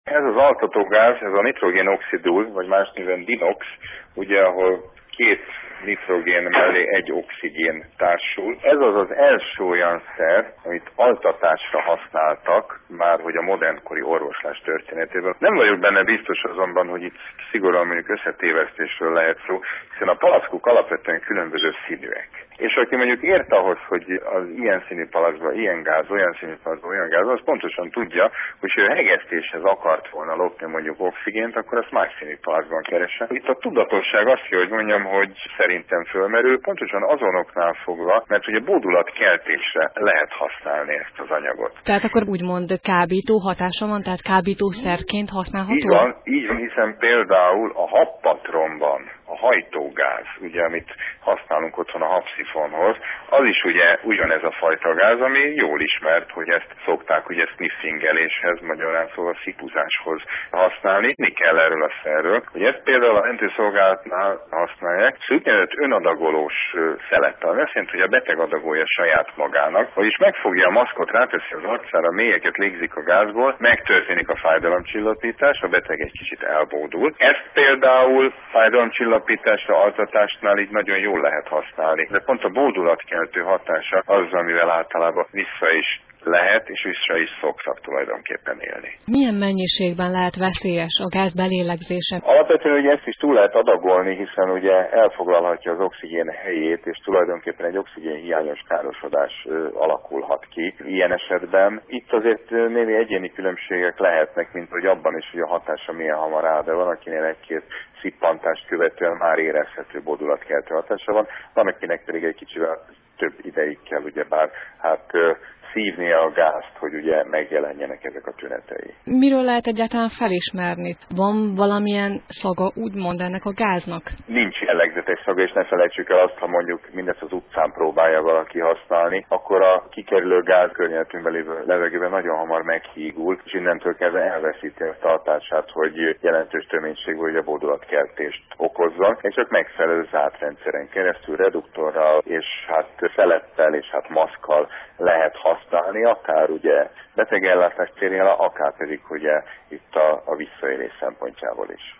Ez az altatógáz, ez a nitrogénoxidul, vagy más néven dinox, ugye ahol két nitrogén mellé egy oxigén társul. Ez az első olyan szer, amit altatásra használtak, már hogy a modernkori orvoslás történetében. Nem vagyok benne biztos azonban, hogy itt szigorúan mondjuk összetévesztésről lehet szó, hiszen a palackok alapvetően különböző színűek. És aki mondjuk ért ahhoz, hogy az ilyen színű palackban ilyen gáz, olyan színű palackban olyan gáz, az pontosan tudja, hogy ha hegesztéshez akart volna lopni mondjuk oxigént, akkor azt más színű palackban keresse. Itt a tudatosság azt kell, hogy mondjam, hogy szerintem fölmerül, pontosan azonoknál fogva, mert ugye bódulatkeltésre lehet használni ezt az anyagot. Tehát akkor úgymond kábító hatása van, tehát kábítószerként használható? Így van, hiszen például a habpatromban a hajtógáz, ugye, amit használunk otthon a habszifonhoz, az is ugye ugyanez a fajta gáz, ami jól ismert, hogy ezt szokták ugye sniffingeléshez, magyarán szóval szipuzáshoz használni. Mi kell erről a szerről? Hogy ezt például a mentőszolgálatnál használják, úgynevezett önadagolós szelettel, ami azt jelenti, hogy a beteg adagolja saját magának, vagyis megfogja a maszkot, ráteszi az arcára, mélyeket légzik a gázból, megtörténik a fájdalomcsillapítás, a beteg egy kicsit elbódul. Ezt például fájdalomcsillapításra, altatásnál így nagyon jól lehet használni. De pont a bódulatkeltő hatása az, amivel általában vissza is lehet, és vissza is szoktak tulajdonképpen élni. Milyen mennyiségben lehet veszélyes a gáz belélegzése? Alapvetően ugye ezt is túl lehet adagolni, hiszen ugye elfoglalhatja az oxigén helyét, és tulajdonképpen egy oxigénhiányos károsodás alakulhat ki ilyen esetben. Itt azért némi egyéni különbségek lehetnek, mint hogy abban is, hogy a hatása milyen hamar áll, de van, akinél egy-két szippantást követően már érezhető bódulatkeltő hatása van, van, akinek pedig egy kicsivel több ideig kell, ugyebár szívnia a gázt, hogy ugye megjelenjenek ezek a tünetei. Miről lehet egyáltalán felismerni? Van valamilyen szaga, úgymond, ennek a gáznak? Nincs jellegzetes szaga, és ne felejtsük el azt, ha mondjuk mindezt az utcán próbálja valaki használni, akkor a kikerülő gáz környezetünkben lévő levegőben nagyon hamar meghígul, és innentől kezdve elveszíti a tartását, hogy jelentős töménységű, hogy a bódulatkeltést okozzon, és csak megfelelő zárt rendszeren keresztül, reduktorral, és szelettel, és maszkkal lehet használni, akár ugye betegellátás céljára, akár pedig ugye itt a visszaélés szempontjából is.